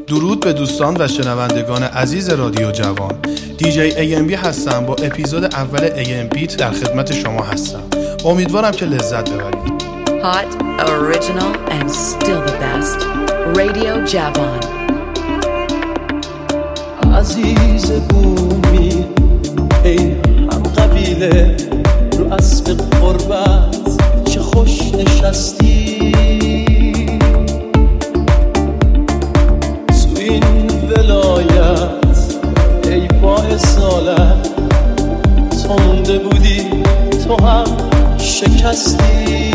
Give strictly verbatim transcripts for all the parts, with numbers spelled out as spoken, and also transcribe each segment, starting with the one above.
درود به دوستان و شنوندگان عزیز رادیو جوان. دیجی ای ام بی هستم. با اپیزود اول ای ام بیت در خدمت شما هستم. امیدوارم که لذت ببرید. Hot, original and still the best. Radio جوان. عزیز بومی ای هم قبیله رو اسب قربت چه خوش نشستی تو این ولایت ای با اصالت تو مونده بودی تو هم شکستی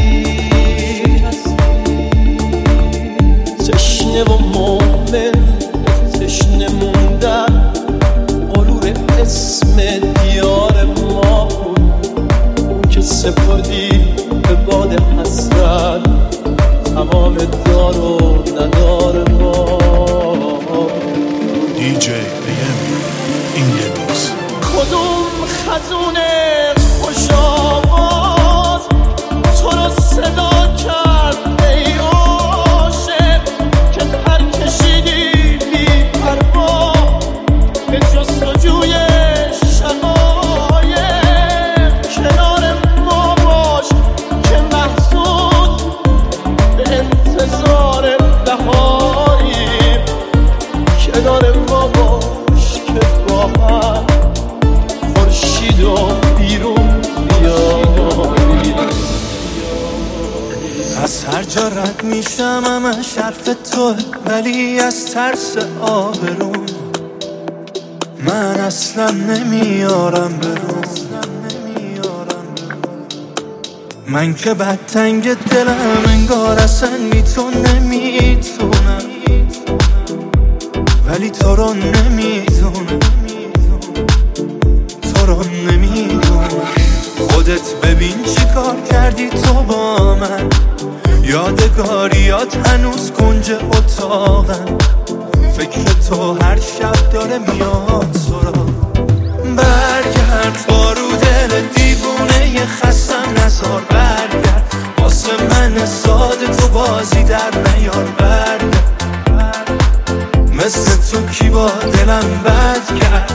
تشنه و مؤمن تشنه موندن غرور اسم دیار ما بود که سپردی به باد حسرت تمام دار و ندار ما. دیجی ای ام بی اینگلیس. کدوم خزونه خوش آواز تو رو صدا کرد ای عاشق که پر کشیدی بی پروا به جستجوی شقایق کنار ما باش که محزون به انتظار بهاری کنار ما باش که با هم خورشید و بیرون بیاری. از هر جا رد میشم همش حرف تو ولی از ترس آبروم من اصلا نمیارم برون. من که بدتنگ دلم انگار اصلا بی تو نمیتونم ولی تو رو نمیدونم تو رو نمیدونم. خودت ببین چی کار کردی تو با من یادگاریات هنوز کنج اتاقم فکر تو هر شب داره میاد سرا. برگرد بارو دل دیوونه خستم نزار برگرد واسه من ساده تو بازی در نیار برگرد مثل تو کی با دلم بد کرد.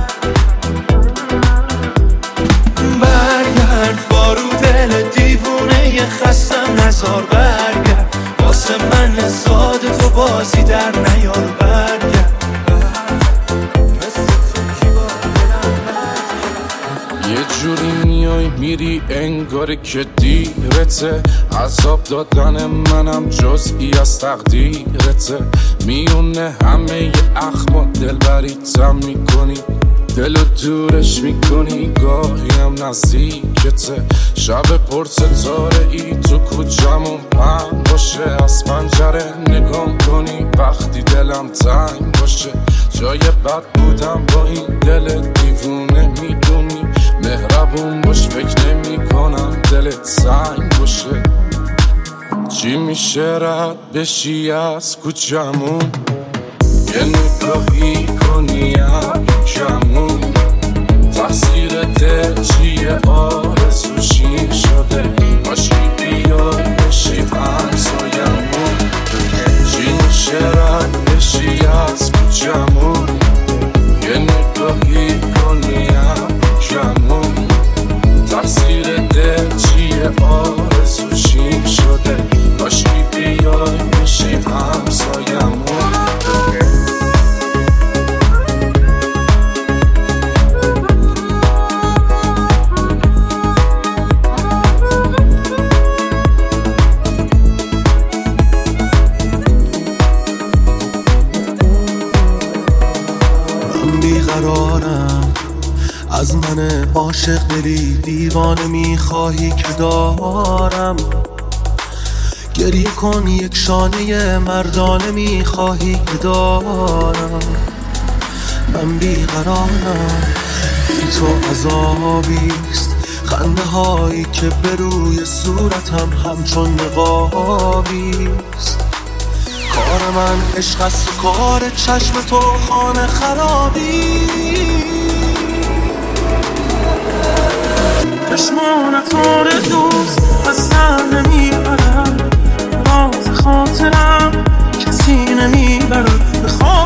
برگرد بارو دل دیوونه خستم نزار برگرد واسه من ساده تو بازی در نیار برگرد مثل تو کی با دلم بد کرد. یه جوری میای میری انگار که دیرته عذاب دادن منم جزئی از تقدیرته میونه همه ی اخما دل بریتم میکنی دلو دورش میکنی گاهی هم نزدیکته شب پر ستاره ای تو کوچمون پهن باشه از پنجره نگام کنی وقتی دلم تنگ باشه جای بد بودم با این دل دیوونه میدونی مهربون باش فکر نمی کنم دلت سنگ باشه. چی میشه رد بشی از کوچمون یه نگاهی کنی هم کمون تقصیر دل چیه آرزوشی شده باشی بیای بشی همسایمون. چی میشه رد بشی از کوچمون یه نگاهی کنی هم کمون تقصیر دل چیه آرزوشی شده باشی بیای بشی همسایمون. بیقرارم از من عاشق دلی دیوانه میخواهی که دارم گریه کن یک شانه مردانه میخواهی که دارم. من بیقرارم بی تو عذابیست خنده هایی که به روی صورتم همچون نقابیست. کار من عشق است و کار چشم تو خانه خرابی. چشمانت آرزوست از سر نمیبرم راز خاطرم کسی نمیبرم.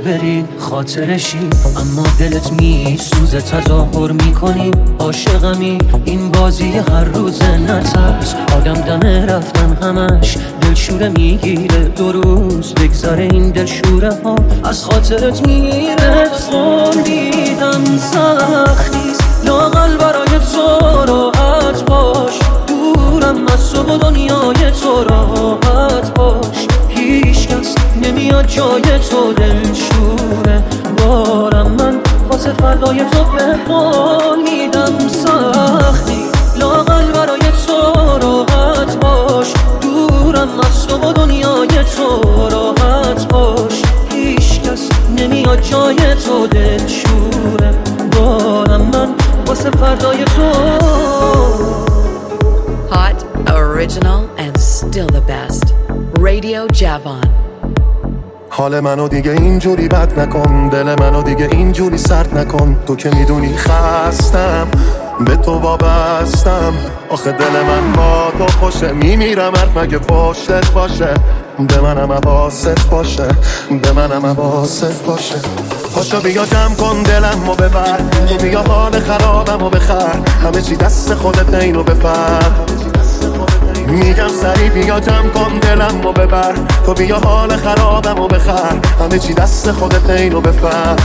بری خاطرشی، اما دلت میسوزه تظاهر میکنی عاشقمی. این بازی هر روزه نترس، آدم دمه رفتن همش دلشوره میگیره. دو روز بگذره این دلشوره ها از خاطرت میره. خوندیدم سختیست لااقل برای تو راحت باش، دورم از تو و دنیای تو راحت باش. هیچ کس نمیاد جای تو دلشوره بارم، من واسه فردای تو به قول میدم سختی لااقل برای تو راحت باش، دورم از تو و دنیای تو راحت باش. هیچ کس نمیاد جای تو دلشوره بارم، من واسه فردای تو. Hot, original and still the best. Radio Javon. حال منو دیگه اینجوری بد نکن، دل منو دیگه اینجوری سرد نکن. تو که میدونی خستم به تو وابستم، آخه دل من با تو خوشه. میمیرم هر مگه پشتت باشه، به منم حواست باشه، به منم حواست باشه. پاشو بیا جمع کن دلمو ببر، تو بیا حال خرابمو بخر، همه چی دست خودت اینو بفر. میگم سری بیا جمع کن دلمو ببر، تو بیا حال خرابمو بخر، همه چی دست خودت اینو بفر.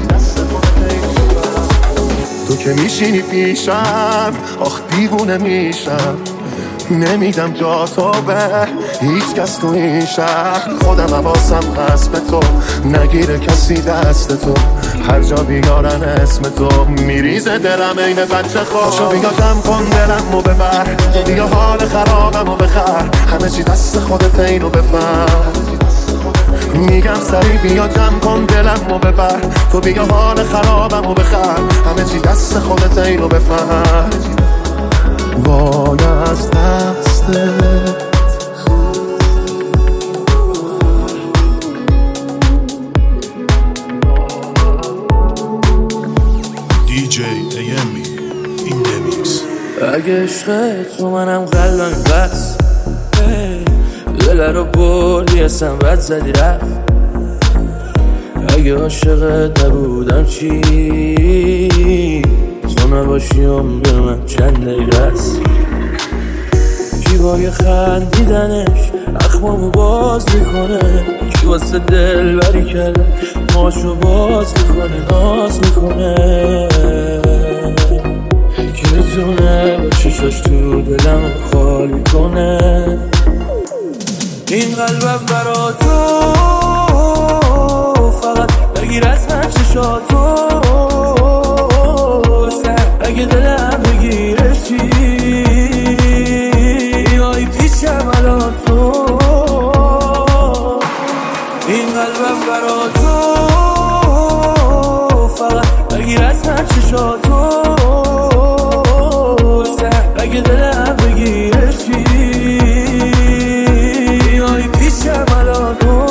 تو که میشینی پیشم آخ دیوونه میشم، نمیدم جا تو به هیچ کس تو این شهر. خودم حواسم هست به تو، نگیره کسی دست تو، هر جا بیارن اسم تو میریزه دلم این بچه خواه. پاشو بیا جمع کن دلمو ببر، تو بیا حال خرابمو بخر، همه چی دست خودت اینو بفر. میگم سری بیا جمع کن دلمو ببر، تو بیا حال خرابمو بخر، همه چی دست خودت اینو بفر. وای از دسته دی جی ای ام بی این دمیکس. اگه عشق تو منم قلبم بس، دل رو بردی اصلا بد زدی رفت. اگه عاشقت نبودم چی، تو نباشیم به من چند دقیقه است. کی بای خندیدنش اخمامو باز میکنه، کی واسه دل بری کرده ماشو باز میکنه، ناز میکنه. کی میتونه با چشاش تو دلم خالی کنه. این قلبم برا تو فقط بگیر از من چشاتو، اگه دلم بگیره چی، آی پیشم الان تو. این قلبم برا تو فقط بگیر از من چشاتو، اگه دلم بگیره چی، آی پیشم الان تو.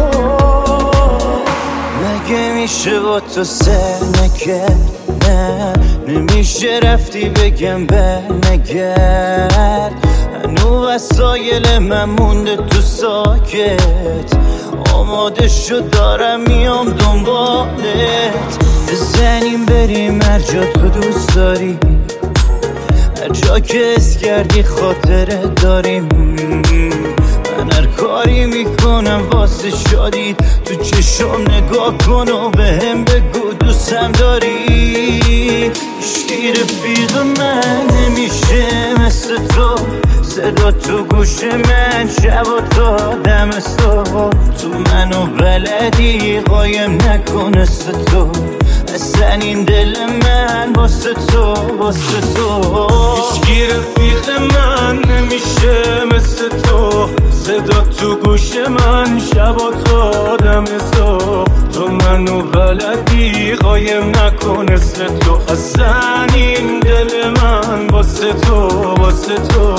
مگه میشه با تو سر نکرد، نه نمیشه رفتی بگم به نگرد. هنو وسایل من مونده تو ساکت، آماده شد دارم میام دنبالت. بزنیم بریم هر جا تو دوست داری، هر جا که اس کردی خاطره داریم. من هر کاری میکنم واسه شادی، تو چشم نگاه کن و به هم بگو دوستم داری. هیچکی رفیق من نمیشه مثل تو، صدا تو گوش من شب و تا دم صبح. تو منو بلدی قایم نکنه تو، اصلا این دل من واسه تو واسه تو. هیچکی رفیق من نمیشه مثل تو، صدا تو گوش من شب و تا دم صبح. تو منو بلدی قایم نکنه تو، اصلا این دل من واسه تو واسه تو.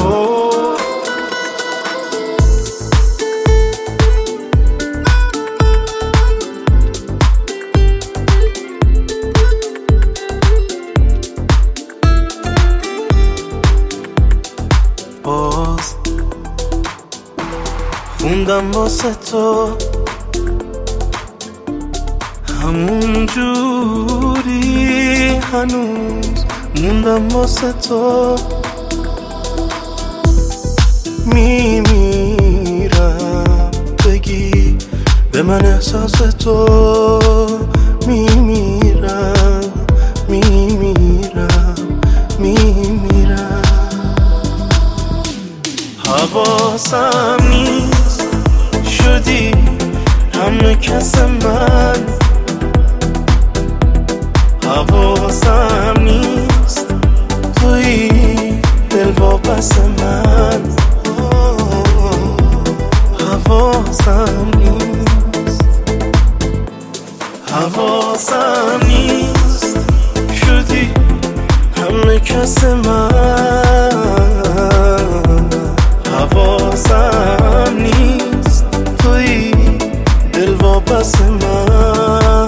باز خوندم واسه تو همون جوری هنوز موندم واسه تو میمیرم بگی به من احساس تو میمیرم میمیرم میمیرم حواسم نیست شدی همه کس من حواسم نیست توی دل واپس من حواسم نیست حواسم نیست شدی همه کس من حواسم نیست توی دل واپس من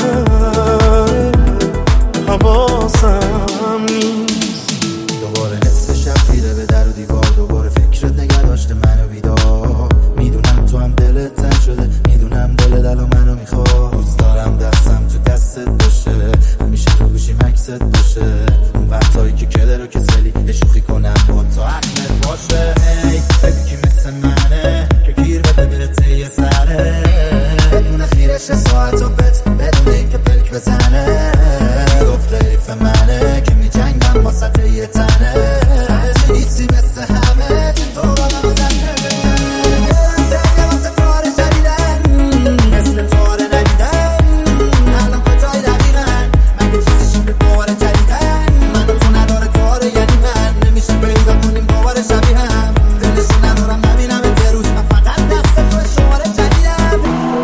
حواسم نیست دوباره نصف شب تیره به در و دیوار دوباره فکرت نگه داشته منو بیدار میدونم تو هم دلت تنگ شده میدونم دلت الان منو میخواد دوست دارم دستم تو دستت باشه همیشه تو گوشی مکست باشه اون وقتایی که کله رو کسلی اشوخی کنم با تو احمد باشه هی بگی که مثل منه که گیر بده برته یه سره بدون خیرش ساعت و بت بدون این که پلک بزنه گفت ریف منه که می جنگم با سطح یه تنه نیستی مثل همه تو رو نمازنه زنگه واسه تاره شدیدن مثل تاره ندیدن الان فتای دقیقن من که چیزشیم به باور جدیدن من تو نداره تاره یعنی من نمیشه پیدا کنیم باور شبیه هم دلشو ندارم نبینم یه روز من فقط دست تو شماره جدیدم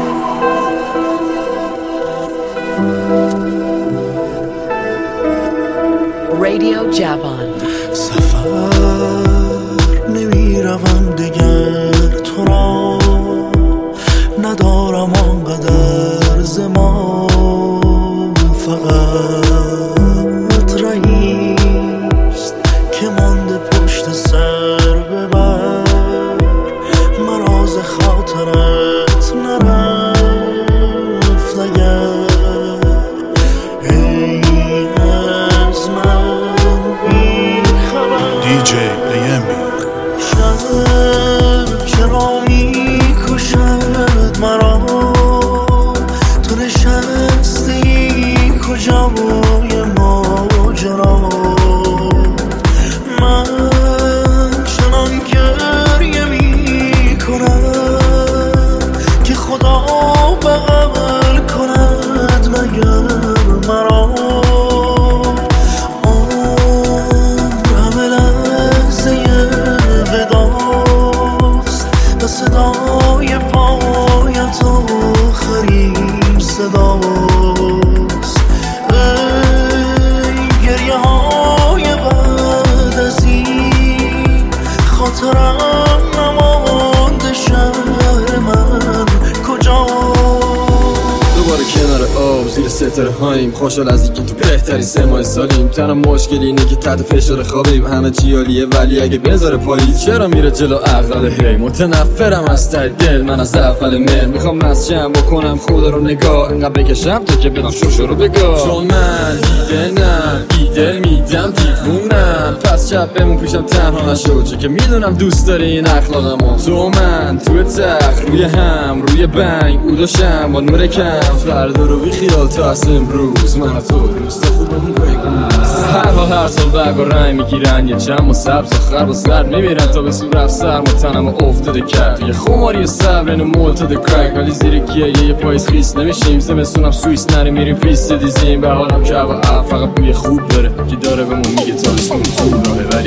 Radio Javon. سفر نمیروم دگر تو را ندارم آنقدر زمان فقط رئیست که مانده پشت سر ببر مراز خاطرت نرفت اگر دی جی ای ام بی شب چرا میکشد مرا تو نشستی کجای ماجرا من چنان گریه میکنم که خدا بغل کند مگر مرا صدای پایت آخرین صداست ای گریه های بعد از این خاطرم نمانده شهر من کجا دوباره کنار آب زیر ستاره هاییم خوشحال از اینکه تو بهترین سه ماه سالیم تنها مشکل اینه که تحت فشار خوابیم همه چی عالیه ولی اگه بذاره پاییز چرا میره جلو عقل هی متنفرم از ته دل من از اول مل میخوام مسجم بکنم خدا رو نگاه انقدر بکشم تا که بدم شوشو رو بگاه چون من دیدنم بیدل میدم دیوونم پس شب بمون پیشم تنها نشو چه که میدونم دوست داری این اخلاقمو تو من تو تخت روی هم روی بنگ اوداشم با نور کم فردا رو بی خیال تا از امروز من و تو دوست خوبمون بگوز هر حال هر سال برگ و رنگ میگیرن یه چم و سبز و خرب و سرد میبیرن تا به صورت سرم و تنم و افتاده کرد یه خماری صبرن و مولتاده کرک ولی زیر کیه یه پاییز خیس نمیشیم زمستونم سویس نری میریم پیست دیزیم به حالم که هوا عب فقط بوی خوب داره که داره بهمون میگه تابستون تو راهه ولی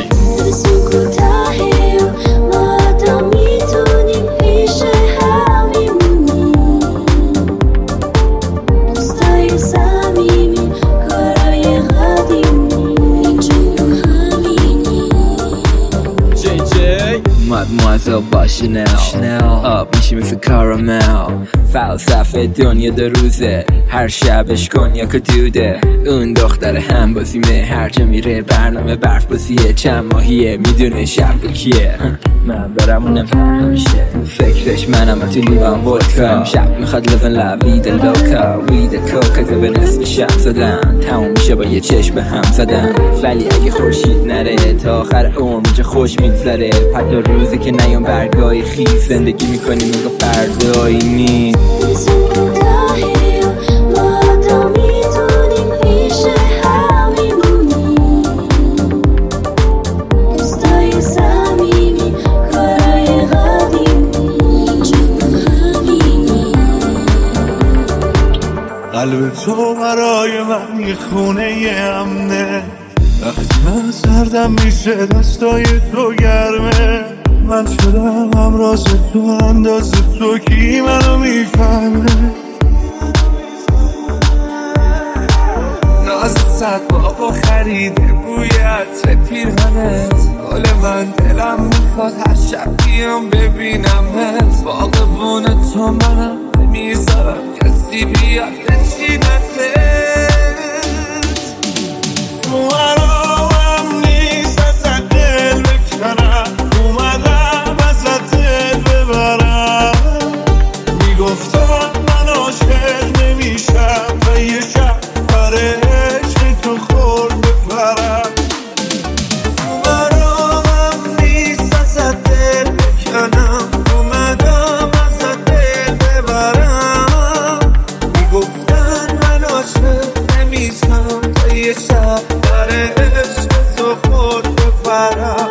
اومد موظف با شنل آب میشی مثل کارامل فلسفه دنیا دو روزه هر شبش کن یا کدوده اون دختر هم بازیمه هر جا میره برنامه برف بازیه چند ماهیه میدونه شب کیه من برم اونم تنها میشه فکرش منم تو لیوان ودکا شب میخواد لبن لبید لوکا وید کوکا که به نصف شب زدن تموم میشه با یه چشم هم زدن ولی اگه خورشید نره تا آخر عمر اینجا خوش میگذره حتی روزی که نیام برگای خیز زندگی میکنیم میگو فردایی نیست قلب تو برای من یه خونه امنه وقتی من سردم میشه دستای تو گرمه من شدم همراز تو انداز تو کی منو میفهمه نازت صد بابا خریده بوی عطر پیرهنت حال من دلم میخواد هر شب بیام ببینمت باغبون تو منم نمیذارم کسی بیاد نشینتت موارام نیست ازت دل بکنم اومدم ازت دل ببرم میگفتم من عاشق نمیشم و یه شب برای عشق تو خورد بپرم موارام نیست ازت دل بکنم اومدم ازت دل ببرم میگفتم من عاشق نمیشم و یه شب برای عشق تو خورد بپرم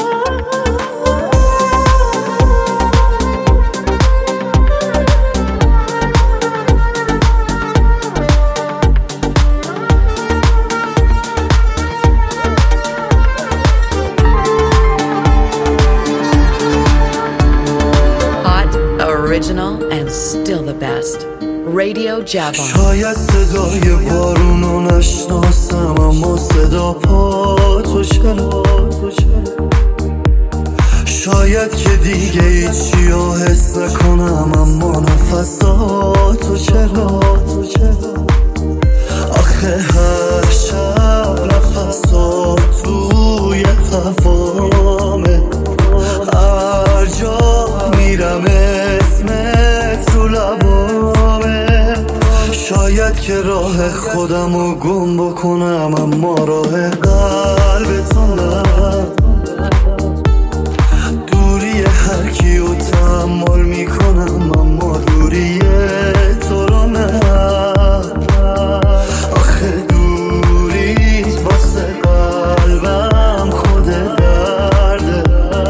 Original and still the best. Radio Javon. شاید صدای بارونو نشناسم اما صدا پا تو چرا شاید که دیگه هیچیو حس نکنم اما نفساتو چرا آخه هر شب نفسات توی قفامه هر جا میرم اسمت تو لبامه شاید که راه خودمو گم بکنم اما راه قلبتو نه دوری هر کیو تحمل میکنم اما دوری تو رو نه آخه دوریت واسه قلبم خود درده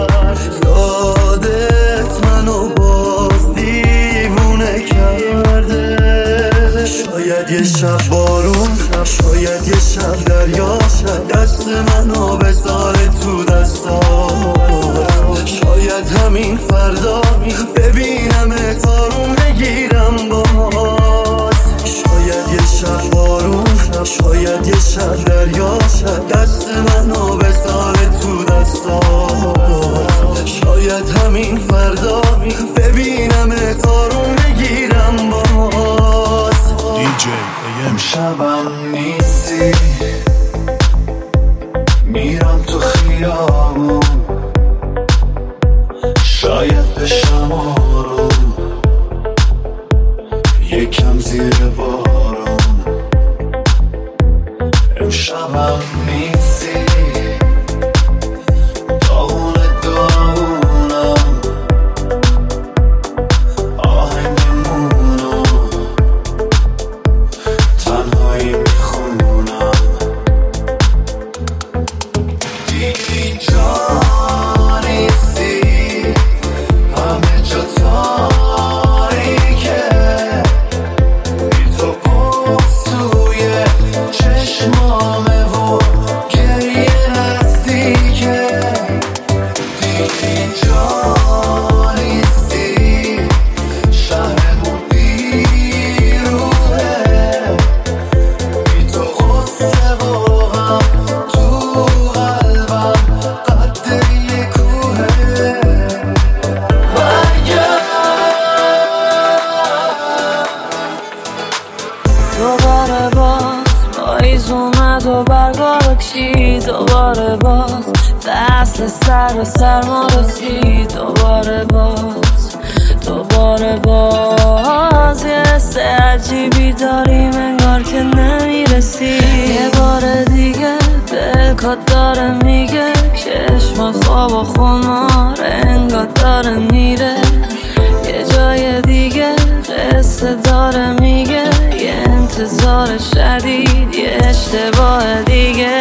یادت منو باز دیوونه کرده شاید یه شب بارون شاید یه شب دریا دست منو بذاره تو دستات شاید همین فردا ببینم تارون بگیرم باز شاید یه شب بارون شاید یه شب دریا دست منو بذاره تو دستات شاید همین فردا ببینم تارون بگیرم باز دی جی شبم نیستی میرم تو خیابون شاید بشم آروم یکم زیر بارون امشبم نیستی داغون داغونم آهنگمونو تنهایی میخونم دیگه جا نیستی همه جا تاریکه بی تو قفل توی چشمامه و گریه نزدیکه دیگه جا نیستی شهرمون بیروحه بی تو قصه و غم تو قلبم قد یه کوهه مثل سر و سرما رسید دوباره باز دوباره باز یه حس عجیبی داریم انگار که نمیرسی یه بار دیگه دلکات داره میگه چشمات خواب و خمار انگار داره میره یه جای دیگه قصه داره میگه یه انتظار شدید یه اشتباه دیگه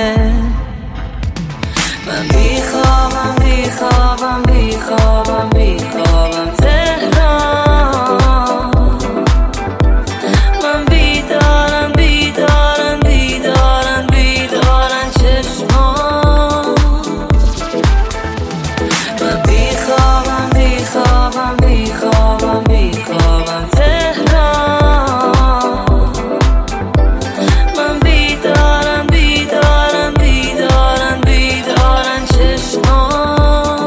من بیخوابم بیخوابم بیخوابم بیخوابم تهران من بیدارم بیدارم بیدارم بیدارم چشمان من بیخوابم بیخوابم بیخوابم بیخوابم تهران من بیدارم بیدارم بیدارم بیدارم چشمان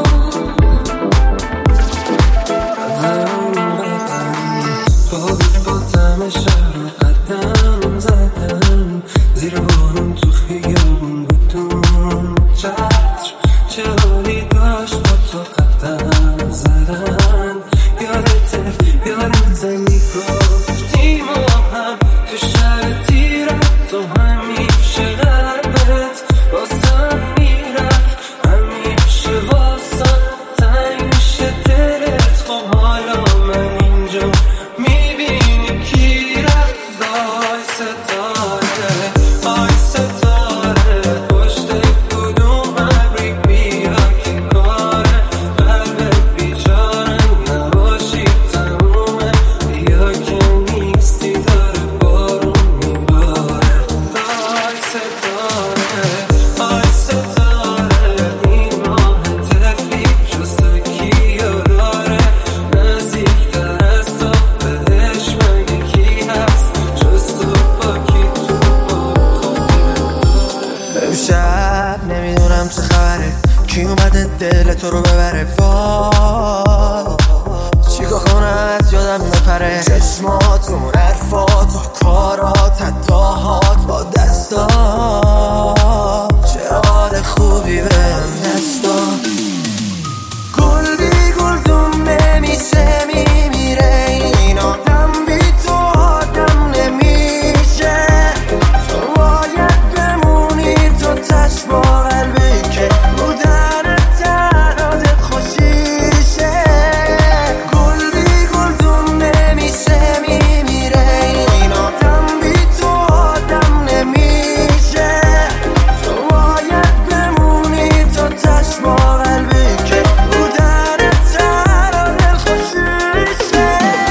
باید با دم شهر قدم زدم زیر بارون تو خیابون بودم چتر چه حالی داشت با تو قدم زدن یادته یادته میگفتی ما هم تو شهر تیرت تو همیشه قلبت واسم میرفت همیشه واسم تنگ میشه دلت خب حالا من اینجا میبینی کی رفت آی ستاره آی ستاره پشت کدوم ابری بیاد که کاره قلبت بیچاره نباشی تمومه بیا که نیستی داره بارون میباره آی ستاره آی ستاره این ماه تفلی جسته کیا داره نزدیکتر از تو بهش مگه کی هست جز تو با کی تو با امشب نمیدونم چه خبره کی اومده دل تو رو ببره وای چیکار کنم از یادم نپره چشماتون حرفات و کارات حتاهات با دستات چرا حال خوبی بهم دستات گل بی گلدون نمیشه میمیره این آدم بی تو آدم نمیشه تو باید بمونی تو تش با قلبی که بودن تنادت خوشیشه گل بی گلدون نمیشه میمیره این آدم بی تو آدم نمیشه تو باید بمونی تو تش با قلبی که بودن تنادت خوشیشه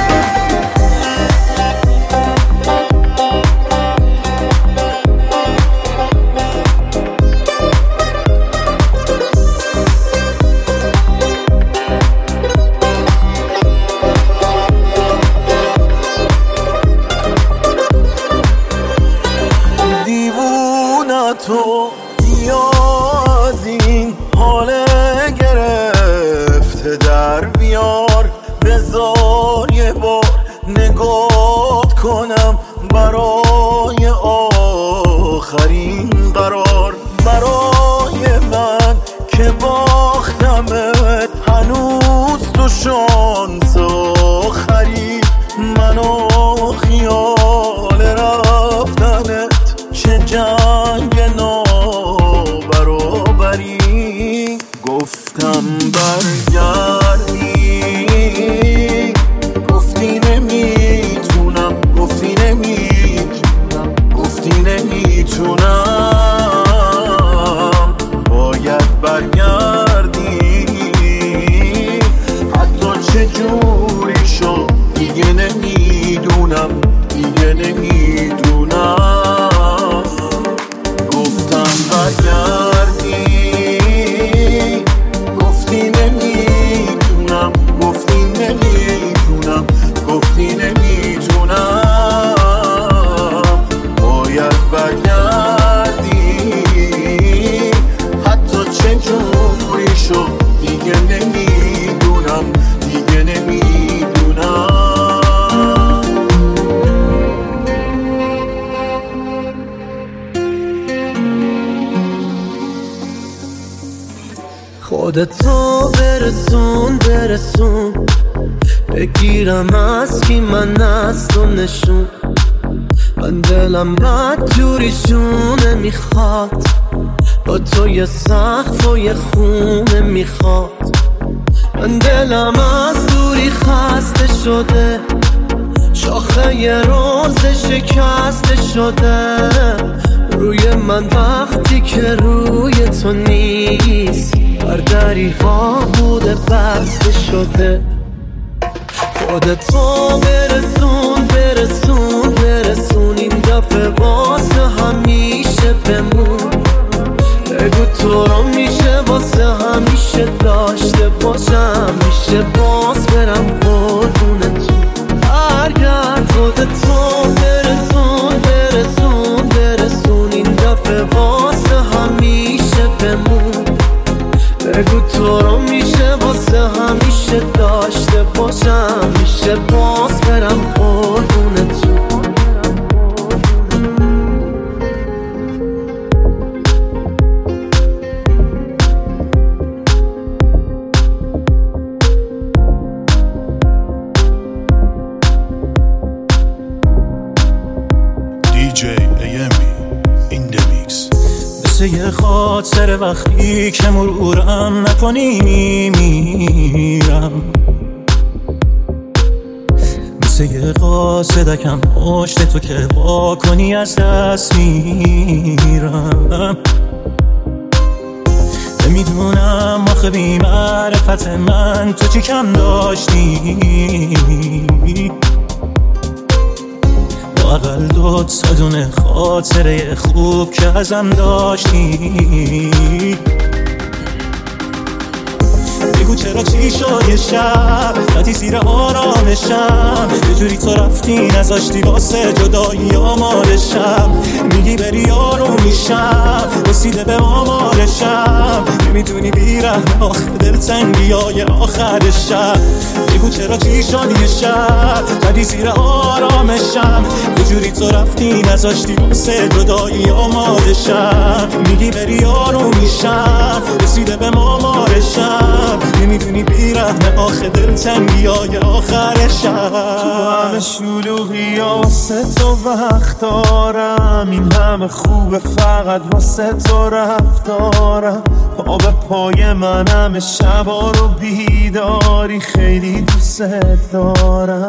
دیوونه تو بیاد این حال گرفته در بیار بذار یه بار نگات کنم برای آخرین قرار برای من که باختمت هنوز تو شانس آخری منو خیال رفتنت چه جنگ نابرابری گفتم برگردی گفتی نمیتونم گفتی نمیتونم گفتی نمیتونم باید برگردی حتی چه جوری شد دیگه نمیدونم دیگه نمیدونم گفتم برگردی گفتی نمیتونم خودتو برسون برسون بگیرم از کی من از تو نشون من دلم بد جوریشونه میخواد با تو یه سقف و یه خونه میخواد من دلم از دوری خسته شده شاخه یه روز شکسته شده روی من وقتی که روی تو نیست بر دری ها بوده بسته شده خودتو برسون برسون برسون این دفعه واسه همیشه بمون بگو تو رو میشه واسه همیشه داشته باشم میشه باز برم قربونتون برگرد خودتو برسون برسون برسون این دفعه واسه همیشه بمون بگو تو رو میشه واسه همیشه داشته باشم میشه باز برم قربونتون دی جی ای ام بی in the mix. مثل یه خاطر وقتی که مرورم نکنی میمیرم مثل یه قاصدکم پشت تو که با کنی از دست میرم نمیدونم آخه بی معرفت من تو چی کم داشتی اقل دو تا دونه خاطره خوب که ازم داشتی بگو چرا چی شد یه شب زدی زیر آرامشم یه جوری تو رفتی نذاشتی واسه جدایی آمارشم میگی بری یارو میشم رسیده به آمارشم نمیدونی بیرحم آخه دلتنگی های آخر شب بگو چرا چی شد یه شب زدی زیر آرامشم یه جوری تو رفتی نذاشتی واسه جدایی آمارشم میگی بری یارو میشم رسیده به آمارشم نمیدونی بیرحم آخه دلتنگی های آخر شب تو همه شلوغی ها واسه تو وقت دارم این همه خوبه فقط واسه تو رفتارم پا به پای من همه شبا رو بیداری خیلی دوست دارم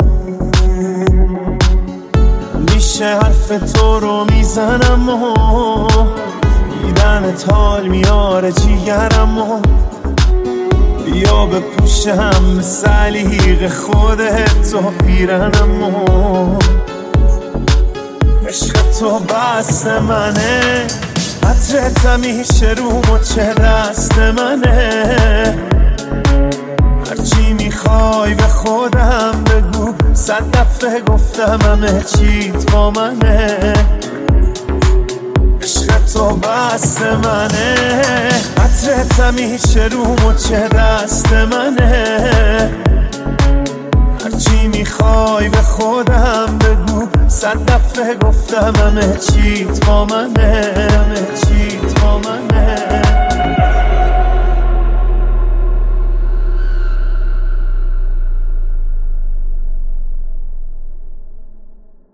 میشه حرف تو رو میزنم و دیدنت حال میاره جیگرم و بیا بپوشم به سلیق خودت تو پیرنم و عشق تو بست منه عطرت همیشه رو مچه دست منه هرچی میخوای به خودم بگو صد دفعه گفتم همه چیت با منه عشق تو بست منه عطرت همیشه رو مچه دست منه هرچی میخوای به خودم بگو صد دفعه گفتم همه چیت با منه همه چیت با منه